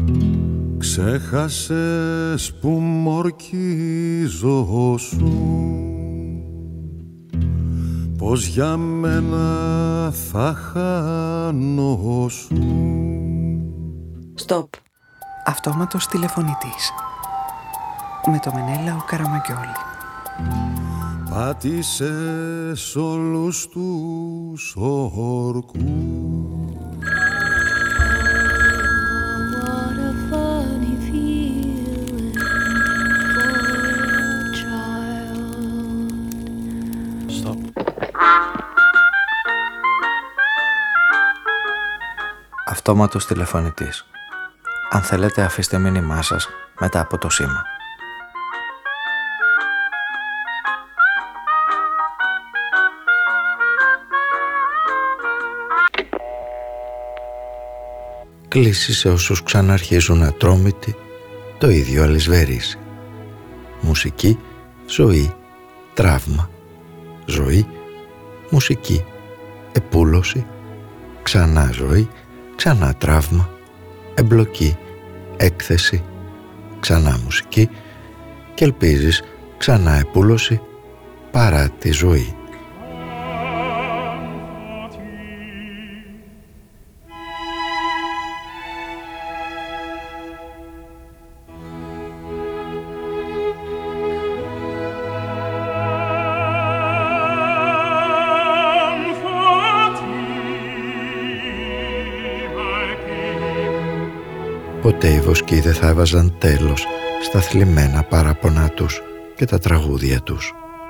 Ξέχασες που μορκίζωσου, πως για μένα θα χάνωσου. Στοπ. Αυτόματος τηλεφωνητής. Με το Μενέλαο Καραμαγκιόλη. Πάτησες όλους τους όρκους. Αυτόματος τηλεφωνητής. Αν θέλετε, αφήστε μήνυμά σας μετά από το σήμα. Κλείσει σε όσους ξαναρχίζουν ατρόμητοι, το ίδιο αλυσβερίσει. Μουσική, ζωή, τραύμα. Ζωή, μουσική, επούλωση, ξανά ζωή, ξανά τραύμα, εμπλοκή, έκθεση, ξανά μουσική και ελπίζεις ξανά επούλωση παρά τη ζωή. Ποτέ οι βοσκοί δεν θα έβαζαν τέλος στα θλιμμένα παράπονά τους και τα τραγούδια τους.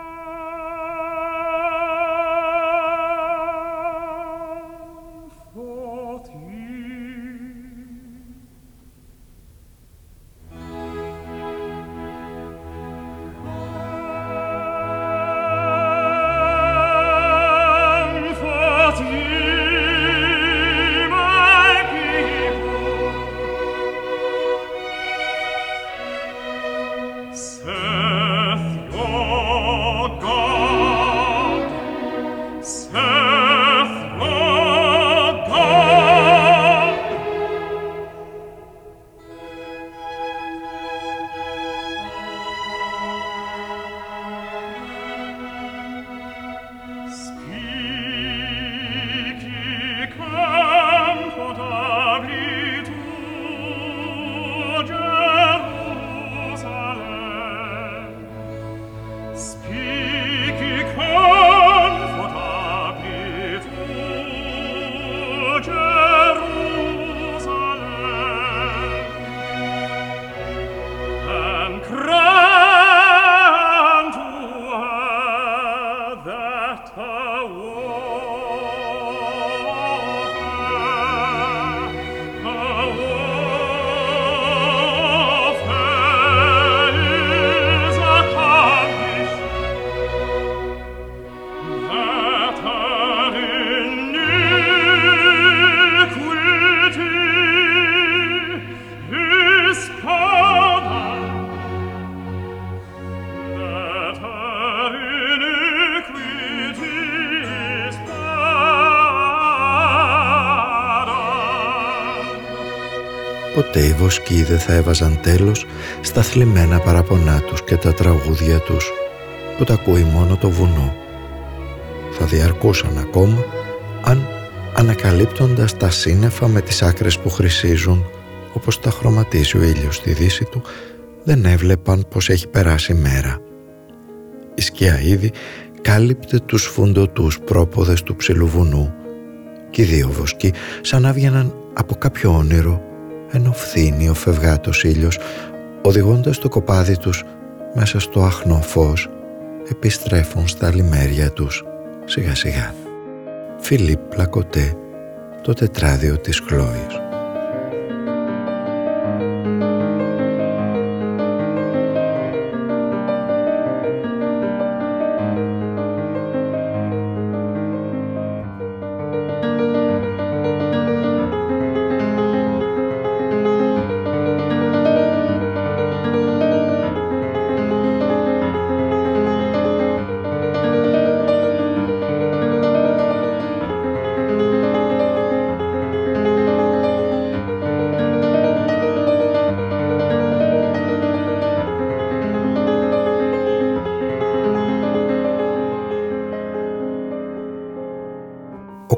Ποτέ οι βοσκοί δεν θα έβαζαν τέλος στα θλιμμένα παραπονά τους και τα τραγούδια τους που τα ακούει μόνο το βουνό. Θα διαρκούσαν ακόμα αν, ανακαλύπτοντας τα σύννεφα με τις άκρες που χρυσίζουν όπως τα χρωματίζει ο ήλιος στη δύση του, δεν έβλεπαν πως έχει περάσει μέρα. Η σκιά ήδη κάλυπτε τους φουντωτούς πρόποδες του ψηλού βουνού και οι δύο βοσκοί σαν να βγαίναν από κάποιο όνειρο, ενώ φθήνει ο φευγάτος ήλιος, οδηγώντας το κοπάδι τους μέσα στο αχνό φως, επιστρέφουν στα λιμέρια τους σιγά σιγά. Φιλίπ Πλακωτέ, το τετράδιο της Χλόης.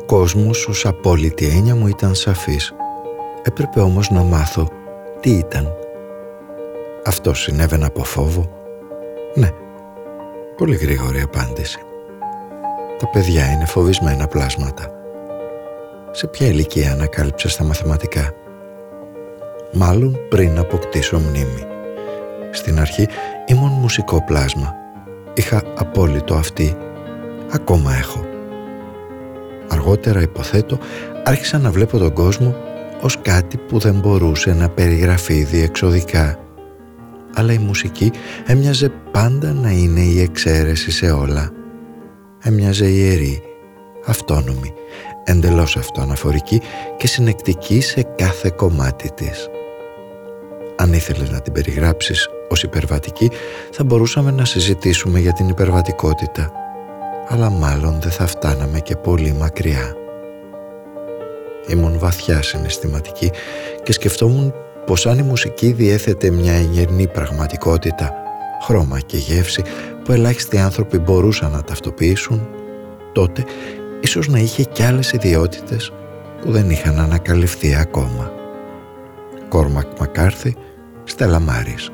κόσμος ως απόλυτη έννοια μου ήταν σαφής. Έπρεπε όμως να μάθω τι ήταν. Αυτό συνέβαινε από φόβο? Ναι. Πολύ γρήγορη απάντηση. Τα παιδιά είναι φοβισμένα πλάσματα. Σε ποια ηλικία ανακάλυψες τα μαθηματικά? Μάλλον πριν αποκτήσω μνήμη. Στην αρχή ήμουν μουσικό πλάσμα. Είχα απόλυτο αυτή. Ακόμα έχω. Αργότερα, υποθέτω, άρχισα να βλέπω τον κόσμο ως κάτι που δεν μπορούσε να περιγραφεί διεξοδικά. Αλλά η μουσική έμοιαζε πάντα να είναι η εξαίρεση σε όλα. Έμοιαζε ιερή, αυτόνομη, εντελώς αυτοαναφορική και συνεκτική σε κάθε κομμάτι της. Αν ήθελες να την περιγράψεις ως υπερβατική, θα μπορούσαμε να συζητήσουμε για την υπερβατικότητα, αλλά μάλλον δεν θα φτάναμε και πολύ μακριά. Ήμουν βαθιά συναισθηματική και σκεφτόμουν πως αν η μουσική διέθετε μια εγγενή πραγματικότητα, χρώμα και γεύση που ελάχιστοι άνθρωποι μπορούσαν να ταυτοποιήσουν, τότε ίσως να είχε κι άλλες ιδιότητες που δεν είχαν ανακαλυφθεί ακόμα. Κόρμακ Μακάρθι, Στέλλα Μάρις.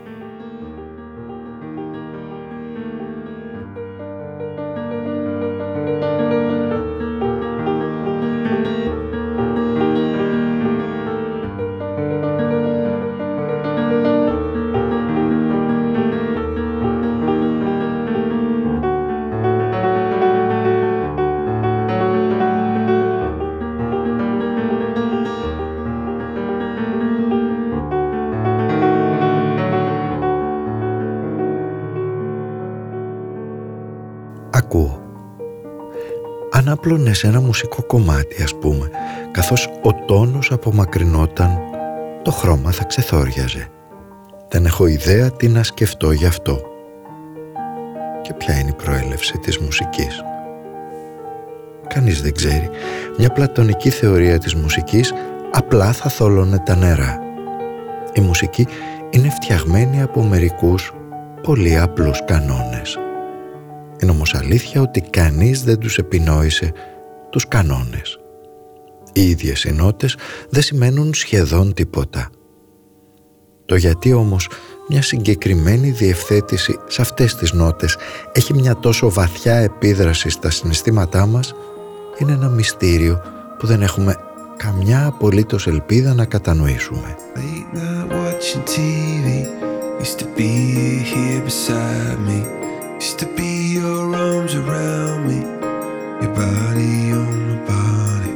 Αν άπλωνες ένα μουσικό κομμάτι, ας πούμε, καθώς ο τόνος απομακρυνόταν, το χρώμα θα ξεθόριαζε. Δεν έχω ιδέα τι να σκεφτώ γι' αυτό. Και ποια είναι η προέλευση της μουσικής? Κανείς δεν ξέρει. Μια πλατωνική θεωρία της μουσικής απλά θα θόλωνε τα νερά. Η μουσική είναι φτιαγμένη από μερικούς πολύ απλούς κανόνες. Είναι όμως αλήθεια ότι κανείς δεν τους επινόησε τους κανόνες. Οι ίδιες οι νότες δεν σημαίνουν σχεδόν τίποτα. Το γιατί όμως μια συγκεκριμένη διευθέτηση σε αυτές τις νότες έχει μια τόσο βαθιά επίδραση στα συναισθήματά μας είναι ένα μυστήριο που δεν έχουμε καμιά απολύτως ελπίδα να κατανοήσουμε. Used to be your arms around me, your body on my body.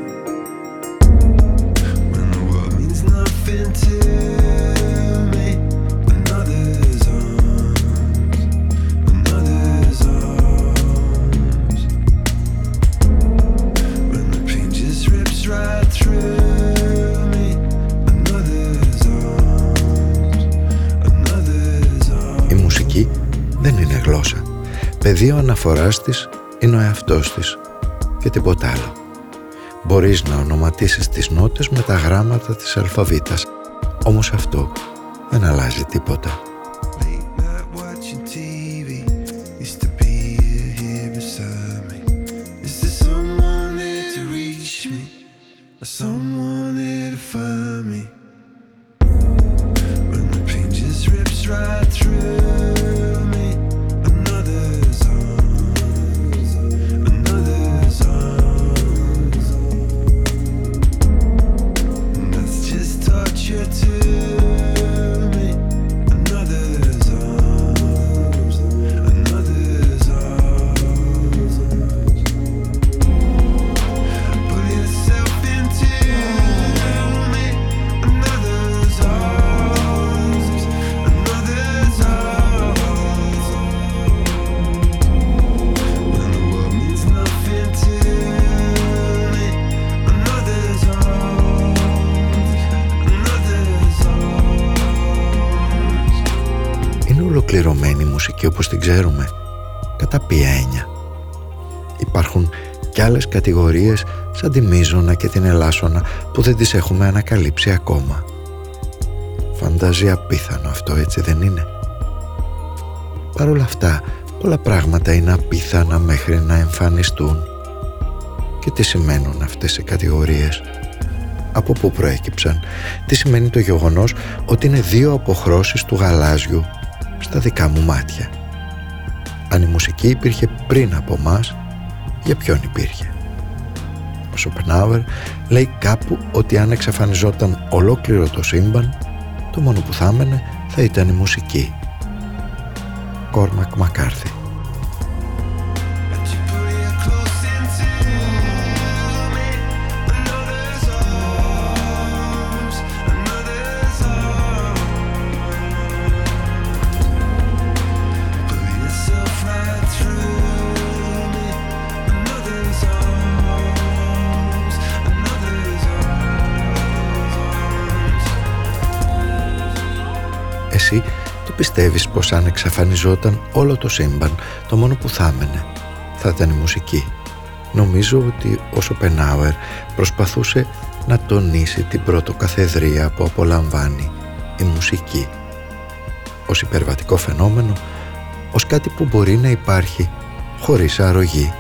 When the world means nothing to me, another's arms, another's arms. When the pain just rips right through me, another's arms, another's arms. Η μουσική δεν είναι γλώσσα. Πεδίο αναφοράς της είναι ο εαυτός της και τίποτα άλλο. Μπορείς να ονοματίσεις τις νότες με τα γράμματα της αλφαβήτας, όμως αυτό δεν αλλάζει τίποτα. Ολοκληρωμένη μουσική όπως την ξέρουμε? Κατά ποια έννοια? Υπάρχουν κι άλλες κατηγορίες σαν τη μείζωνα και την ελάσσονα που δεν τις έχουμε ανακαλύψει ακόμα. Φαντάζει απίθανο αυτό, έτσι δεν είναι? Παρ' όλα αυτά, πολλά πράγματα είναι απίθανα μέχρι να εμφανιστούν. Και τι σημαίνουν αυτές οι κατηγορίες? Από πού προέκυψαν? Τι σημαίνει το γεγονός ότι είναι δύο αποχρώσεις του γαλάζιου στα δικά μου μάτια? Αν η μουσική υπήρχε πριν από μας, για ποιον υπήρχε? Ο Σοπενάουερ λέει κάπου ότι αν εξαφανιζόταν ολόκληρο το σύμπαν, το μόνο που θα έμενε θα ήταν η μουσική. Κόρμακ Μακάρθι. Εσύ το πιστεύεις πως αν εξαφανιζόταν όλο το σύμπαν, το μόνο που θα έμενε θα ήταν η μουσική? Νομίζω ότι ο Σοπενάουερ προσπαθούσε να τονίσει την πρωτοκαθεδρία που απολαμβάνει η μουσική ως υπερβατικό φαινόμενο, ως κάτι που μπορεί να υπάρχει χωρίς αρρωγή.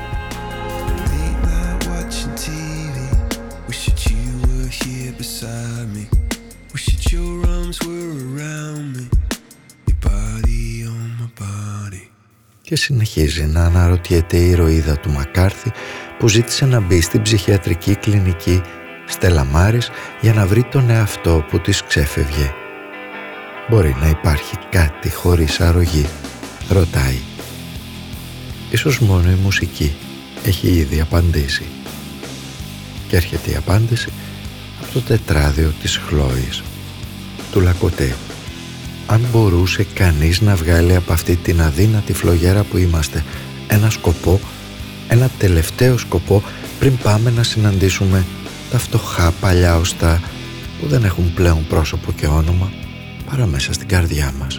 Και συνεχίζει να αναρωτιέται η ηρωίδα του Μακάρθι, που ζήτησε να μπει στην ψυχιατρική κλινική Στέλλα Μάρης για να βρει τον εαυτό που της ξέφευγε. Μπορεί να υπάρχει κάτι χωρίς αρρωγή? Ρωτάει. Ίσως μόνο η μουσική έχει ήδη απαντήσει. Και έρχεται η απάντηση από το τετράδιο της Χλόης, του Λακωτέ. Αν μπορούσε κανείς να βγάλει από αυτή την αδύνατη φλογέρα που είμαστε ένα σκοπό, ένα τελευταίο σκοπό, πριν πάμε να συναντήσουμε τα φτωχά παλιά οστά που δεν έχουν πλέον πρόσωπο και όνομα παρά μέσα στην καρδιά μας.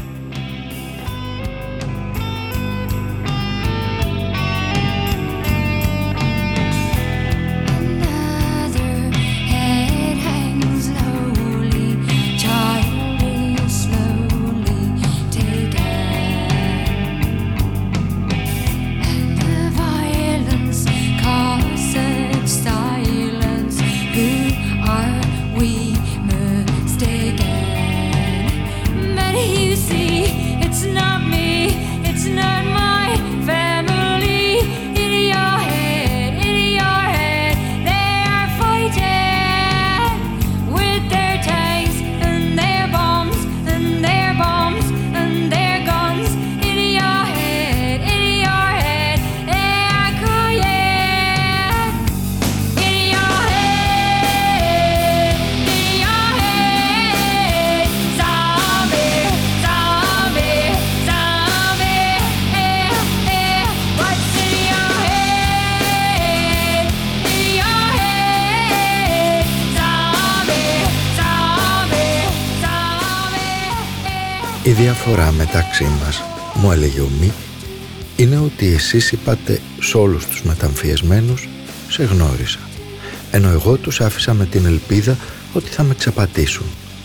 Η διαφορά μεταξύ μας, μου έλεγε ο Μη, είναι ότι εσείς είπατε σε όλους τους μεταμφιεσμένους «σε γνώρισα», ενώ εγώ τους άφησα με την ελπίδα ότι θα με ξαπατήσουν.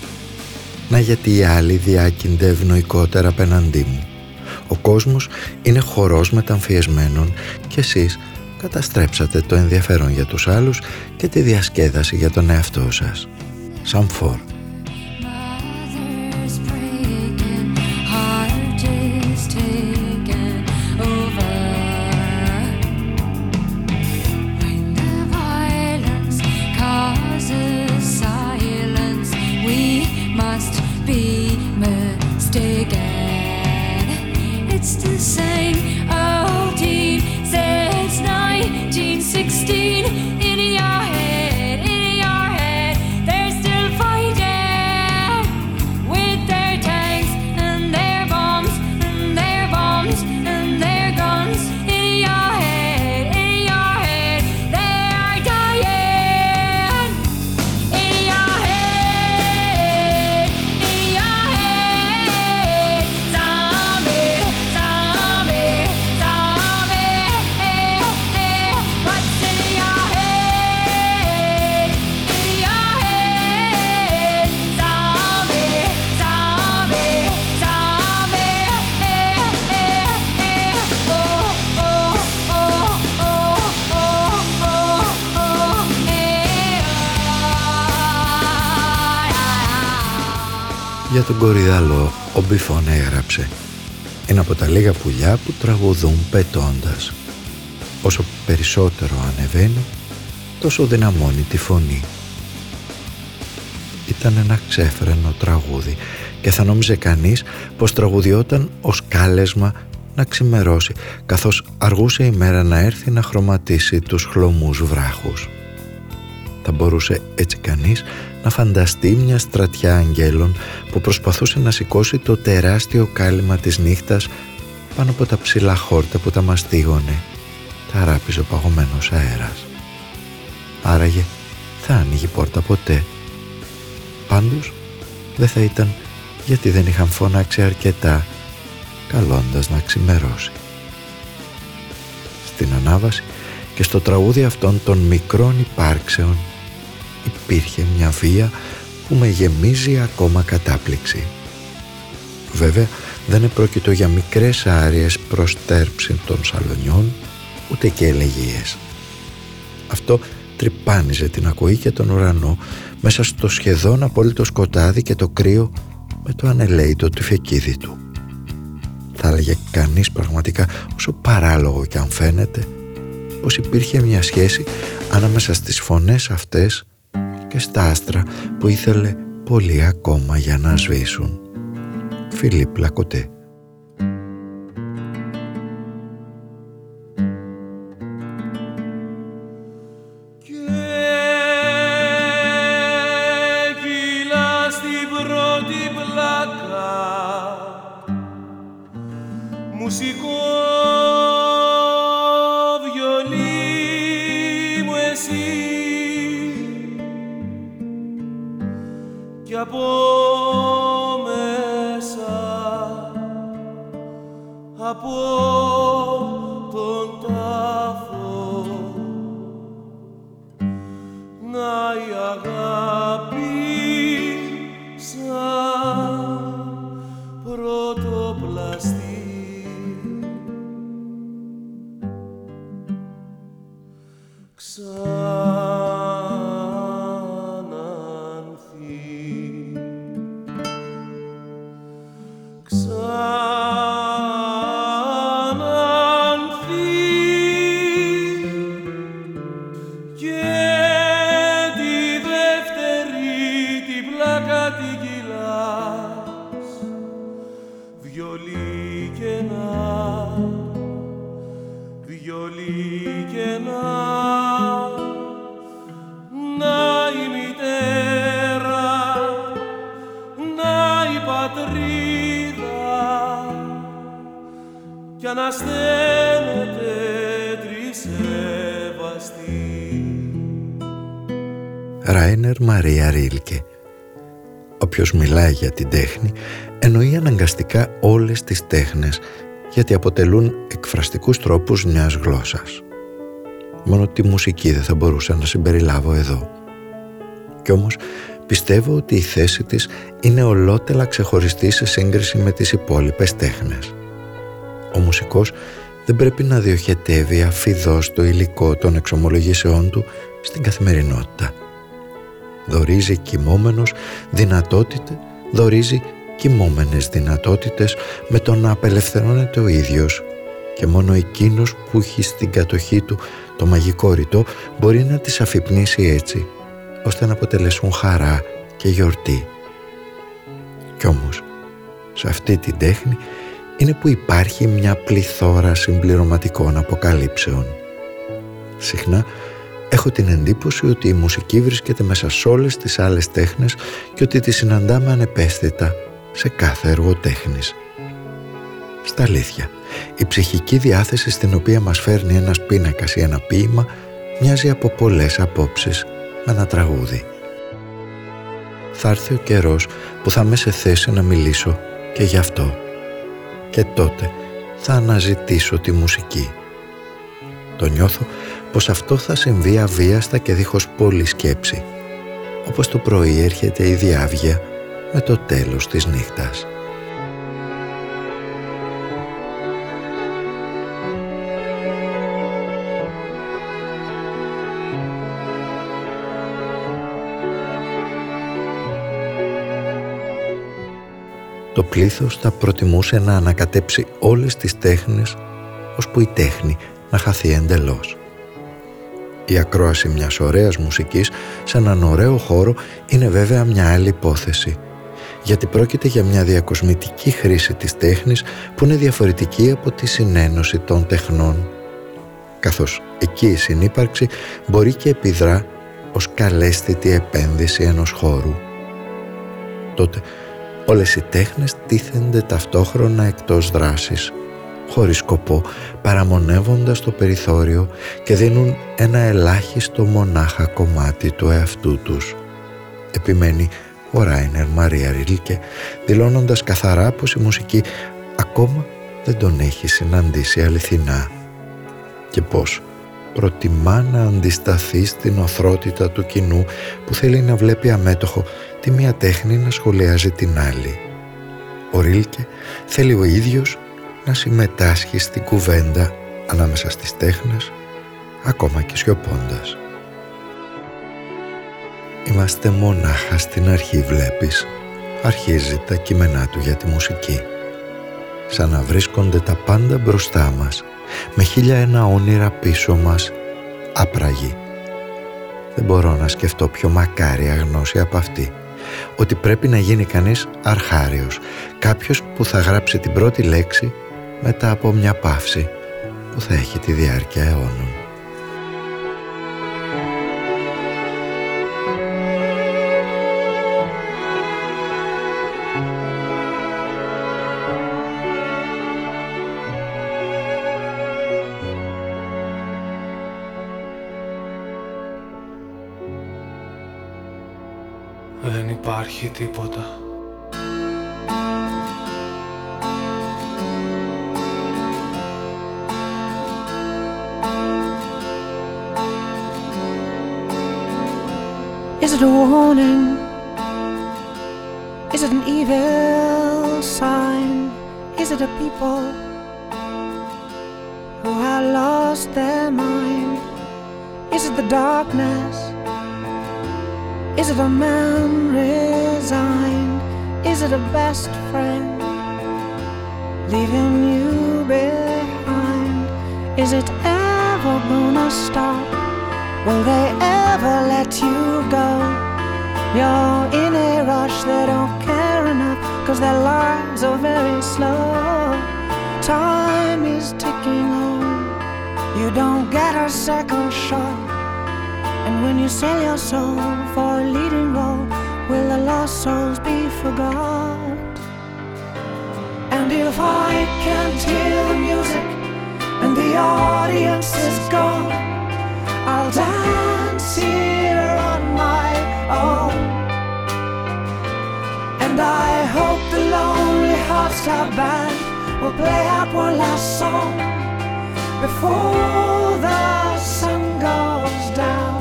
Να γιατί οι άλλοι διάκυνται ευνοϊκότερα απέναντί μου. Ο κόσμος είναι χορός μεταμφιεσμένων και εσείς καταστρέψατε το ενδιαφέρον για τους άλλους και τη διασκέδαση για τον εαυτό σας. Σαμφόρ. In your head, there's still fighting. Για τον Κορυδαλό ο Μπιφών έγραψε: είναι από τα λίγα πουλιά που τραγουδούν πετώντας. Όσο περισσότερο ανεβαίνει, τόσο δυναμώνει τη φωνή. Ήταν ένα ξέφρενο τραγούδι και θα νόμιζε κανείς πως τραγουδιόταν ως κάλεσμα να ξημερώσει, καθώς αργούσε η μέρα να έρθει να χρωματίσει τους χλωμούς βράχους. Θα μπορούσε έτσι κανείς να φανταστεί μια στρατιά αγγέλων που προσπαθούσε να σηκώσει το τεράστιο κάλυμα της νύχτας πάνω από τα ψηλά χόρτα που τα μαστίγωνε, τα ράπιζε ο παγωμένος αέρας. Άραγε θα άνοιγε πόρτα ποτέ. Πάντως δεν θα ήταν γιατί δεν είχαν φωνάξει αρκετά, καλώντας να ξημερώσει. Στην ανάβαση και στο τραγούδι αυτών των μικρών υπάρξεων υπήρχε μια βία που με γεμίζει ακόμα κατάπληξη. Βέβαια δεν επρόκειτο για μικρές άριες προς τέρψη των σαλονιών, ούτε και ελεγγύες. Αυτό τρυπάνιζε την ακοή και τον ουρανό μέσα στο σχεδόν απόλυτο σκοτάδι και το κρύο με το ανελαίητο τυφεκίδι του. Θα έλεγε κανείς πραγματικά, όσο παράλογο κι αν φαίνεται, πως υπήρχε μια σχέση ανάμεσα στις φωνές αυτές και στα άστρα που ήθελε πολύ ακόμα για να σβήσουν. Φιλίπ Λακωτέ. Ράινερ Μαρία Ρίλκε. Όποιος μιλάει για την τέχνη εννοεί αναγκαστικά όλες τις τέχνες, γιατί αποτελούν εκφραστικούς τρόπους μιας γλώσσας. Μόνο τη μουσική δεν θα μπορούσα να συμπεριλάβω εδώ. Κι όμως πιστεύω ότι η θέση της είναι ολότελα ξεχωριστή σε σύγκριση με τις υπόλοιπες τέχνες. Ο μουσικός δεν πρέπει να διοχετεύει αφιδώς το υλικό των εξομολογήσεών του στην καθημερινότητα. Δωρίζει κοιμόμενες δυνατότητες με το να απελευθερώνεται ο ίδιος, και μόνο εκείνος που έχει στην κατοχή του το μαγικό ρητό μπορεί να τις αφυπνήσει έτσι, ώστε να αποτελέσουν χαρά και γιορτή. Κι όμως, σε αυτή την τέχνη είναι που υπάρχει μια πληθώρα συμπληρωματικών αποκαλύψεων. Συχνά έχω την εντύπωση ότι η μουσική βρίσκεται μέσα σε όλες τις άλλες τέχνες και ότι τη συναντάμε ανεπαίσθητα σε κάθε έργο τέχνης. Στα αλήθεια, η ψυχική διάθεση στην οποία μας φέρνει ένας πίνακας ή ένα ποίημα μοιάζει από πολλές απόψεις με ένα τραγούδι. Θα έρθει ο καιρός που θα είμαι σε θέση να μιλήσω και γι' αυτό. Και τότε θα αναζητήσω τη μουσική. Το νιώθω πως αυτό θα συμβεί αβίαστα και δίχως πολλή σκέψη, όπως το πρωί έρχεται η διάβγεια με το τέλος της νύχτας. το πλήθος θα προτιμούσε να ανακατέψει όλες τις τέχνες, ώσπου η τέχνη να χαθεί εντελώς. Η ακρόαση μιας ωραίας μουσικής σε έναν ωραίο χώρο είναι βέβαια μια άλλη υπόθεση, γιατί πρόκειται για μια διακοσμητική χρήση της τέχνης που είναι διαφορετική από τη συνένωση των τεχνών, καθώς εκεί η συνύπαρξη μπορεί και επιδρά ως καλέσθητη επένδυση ενός χώρου. Τότε όλες οι τέχνες τίθενται ταυτόχρονα εκτός δράσης, χωρίς σκοπό, παραμονεύοντας το περιθώριο και δίνουν ένα ελάχιστο μονάχα κομμάτι του εαυτού τους. Επιμένει ο Ράινερ Μαρία Ρίλκε, δηλώνοντας καθαρά πως η μουσική ακόμα δεν τον έχει συναντήσει αληθινά και πως προτιμά να αντισταθεί στην οθρότητα του κοινού που θέλει να βλέπει αμέτωχο τη μία τέχνη να σχολιάζει την άλλη. Ο Ρίλκε θέλει ο ίδιος να συμμετάσχει στην κουβέντα ανάμεσα στις τέχνες, ακόμα και σιωπώντας. «Είμαστε μονάχα στην αρχή, βλέπεις», αρχίζει τα κείμενά του για τη μουσική. Σαν να βρίσκονται τα πάντα μπροστά μας, με 1001 όνειρα πίσω μας, άπραγοι. Δεν μπορώ να σκεφτώ πιο μακάρια γνώση από αυτή, ότι πρέπει να γίνει κανείς αρχάριος, κάποιος που θα γράψει την πρώτη λέξη μετά από μια παύση που θα έχει τη διάρκεια αιώνων. Δεν υπάρχει τίποτα. Is it a warning? Is it an evil sign? Is it a people who have lost their mind? Is it the darkness? Is it a man resigned? Is it a best friend leaving you behind? Is it ever gonna stop? Will they ever let you go? You're in a rush, they don't care enough, 'cause their lives are very slow. Time is ticking on, you don't get a second shot. And when you sell your soul for a leading role, will the lost souls be forgot? And if I can't hear the music and the audience is gone, I'll dance here on my own. And I hope the Lonely Hearts Club Band will play out one last song before the sun goes down.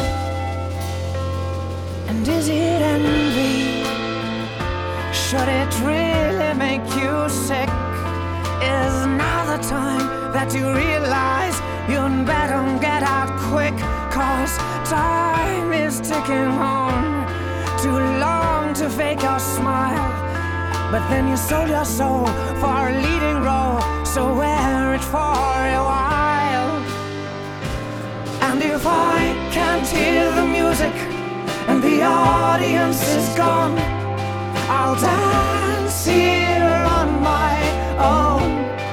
And is it envy? Should it really make you sick? Is now the time that you realize you'd better get out quick? 'Cause time is ticking on, too long to fake your smile. But then you sold your soul for a leading role, so wear it for a while. And if I can't hear the music and the audience is gone, I'll dance here on my own.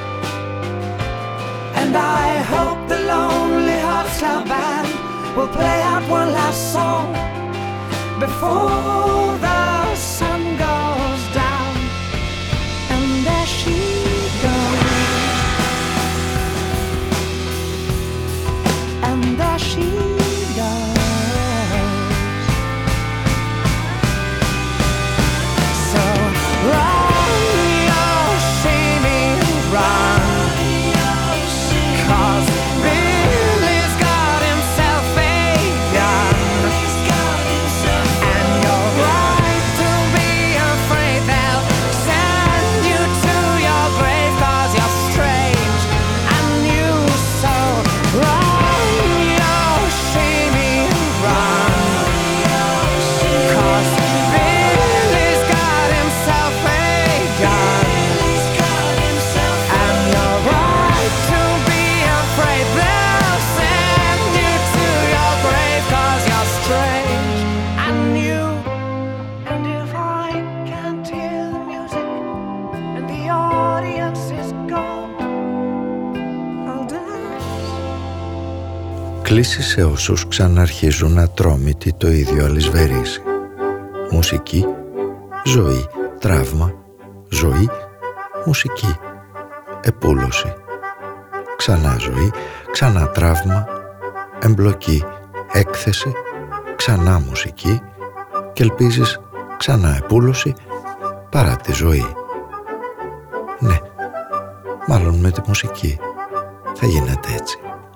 And I hope the Lonely Hearts Club Band will play out one last song before the sun goes down. And there she goes, and there she goes. So run, your shady run, 'cause Billy's got himself a gun, and you're right. Κλήσεις σε όσους ξαναρχίζουν ατρόμητοι το ίδιο αλυσβερίσι. Μουσική, ζωή, τραύμα, ζωή, μουσική, επούλωση. Ξανά ζωή, ξανά τραύμα, εμπλοκή, έκθεση, ξανά μουσική και ελπίζεις ξανά επούλωση παρά τη ζωή. Ναι, μάλλον με τη μουσική θα γίνεται έτσι.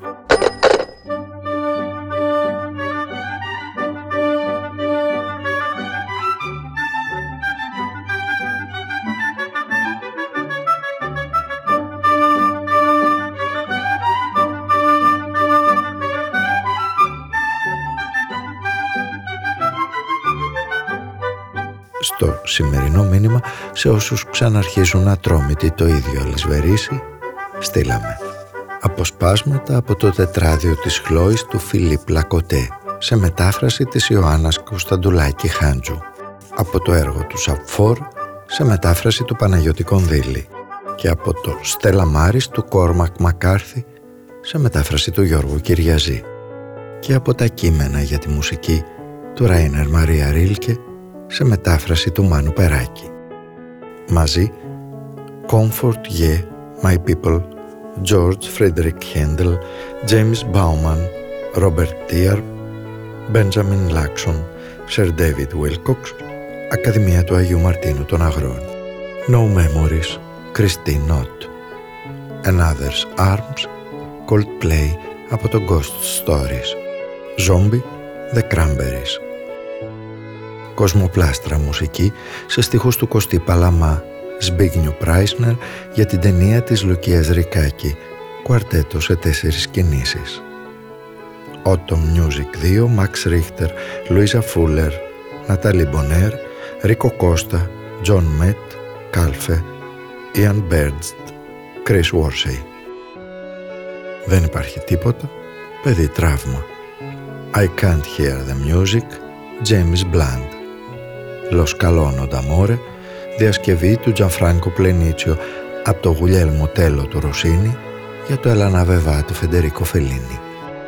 Στο σημερινό μήνυμα σε όσους ξαναρχίζουν ατρόμητοι το ίδιο αλυσβερίσι, στείλαμε αποσπάσματα από το τετράδιο της Χλόης του Φιλίπ Λακοτέ σε μετάφραση της Ιωάννας Κωνσταντουλάκη Χάντζου, από το έργο του Σαπφόρ σε μετάφραση του Παναγιώτη Κονδύλη και από το Στέλλα Μάρης του Κόρμακ Μακάρθη σε μετάφραση του Γιώργου Κυριαζή και από τα κείμενα για τη μουσική του Ράινερ Μαρία Ρίλκε σε μετάφραση του Μάνου Περάκη. Μαζί Comfort Ye, My People, George Frederick Handel, James Bauman, Robert Tiarp, Benjamin Laxon, Sir David Wilcox, Ακαδημία του Αγίου Μαρτίνου των Αγρών. No Memories, Christine Knott. Another's Arms, Coldplay από το Ghost Stories. Zombie, The Cranberries. Κοσμοπλάστρα μουσική σε στιχούς του Κωστή Παλαμά, Σμπίγνιου Πράισνερ για την ταινία της Λουκίας Ρικάκη, κουαρτέτο σε 4 κινήσεις. Autumn Music 2, Max Richter, Λουίζα Φούλερ, Ναταλή Μπονέρ, Ρίκο Κώστα, Τζον Μετ, Κάλφε, Ιαν Μπέρντστ, Κρίς Βόρσεϊ. Δεν υπάρχει τίποτα, παιδί τραύμα. I Can't Hear the Music, James Blunt. Lo Scalone d'Amore, διασκευή του Τζανφράνκο Πλενίτσιο από το Γουλιέλμο Τέλο του Ροσίνη για το Ελάνα Βεβά του Φεντερίκο Φελίνη.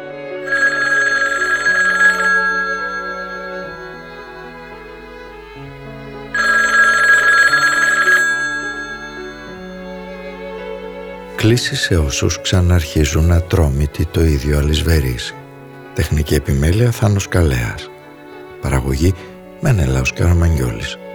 Κλήσεις σε όσους ξαναρχίζουν ατρόμητοι το ίδιο αλυσβερίσι. Τεχνική επιμέλεια Θάνος Καλέας. Παραγωγή Μενέλαος Καραμαγγιόλης.